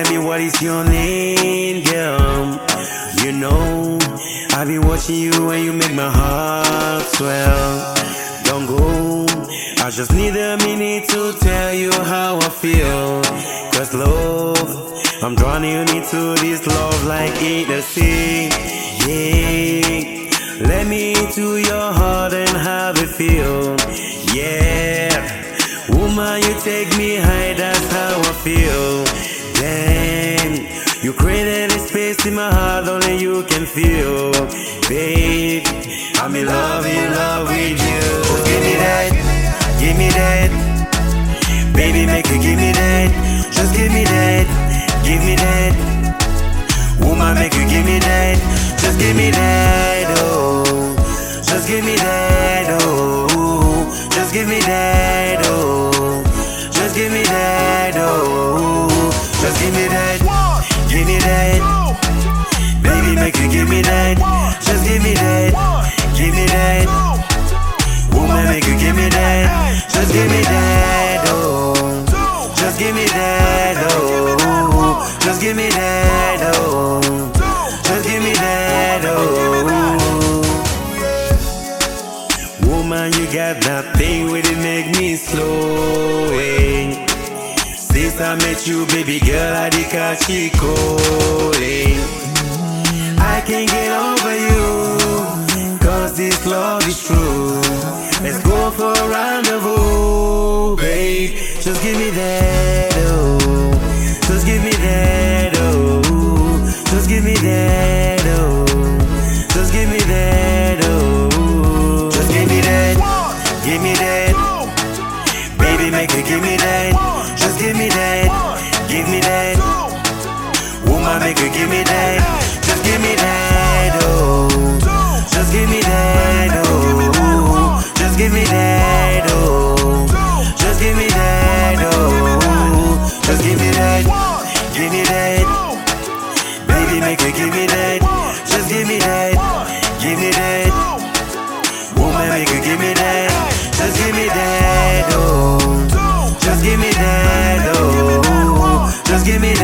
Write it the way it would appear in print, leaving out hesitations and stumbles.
tell me what is your name, girl. You know, I've been watching you and you make my heart swell. Don't go, I just need a minute to tell you how I feel. Cause love, I'm drowning into this love like in the sea. Yeah, let me into your heart and have it feel. Yeah, woman, you take me high, that's how I feel. Damn, you created a space in my heart, only you can feel. Babe, I'm in love with you. Just give me that, give me that. Baby, make you give me that. Just give me that, give me that. Woman, make you give me that. Just give me that, oh. Just give me that, oh. Just give me that, oh. Just give me that, oh. Just give me that, give me that. Baby, make you give me that. Just give me that, give me that. Woman, make you give me that. Just give me that, oh. Just give me that, oh. Just give me that, oh. Just give me that, oh. Woman, you got that thing where it make me slow, eh. Since I met you, baby girl, I did catch you calling. I can't get over you, cause this love is true. Let's go for a rendezvous, babe. Just give me that, oh. Just give me that, oh. Just give me that, oh. Just give me that, oh. Just give me that, give me that. Baby, make it give me that. Just give me that, give me that. Woman, make her give me that. Just give me that, oh. Just give me that, oh. Just give me that, oh. Just give me that, oh. Just give me that, give me that. Baby, make her give me that. Just give me that, give me that. Woman, make her give me that. Just give me that, oh. Just give me that, oh. Just give me that.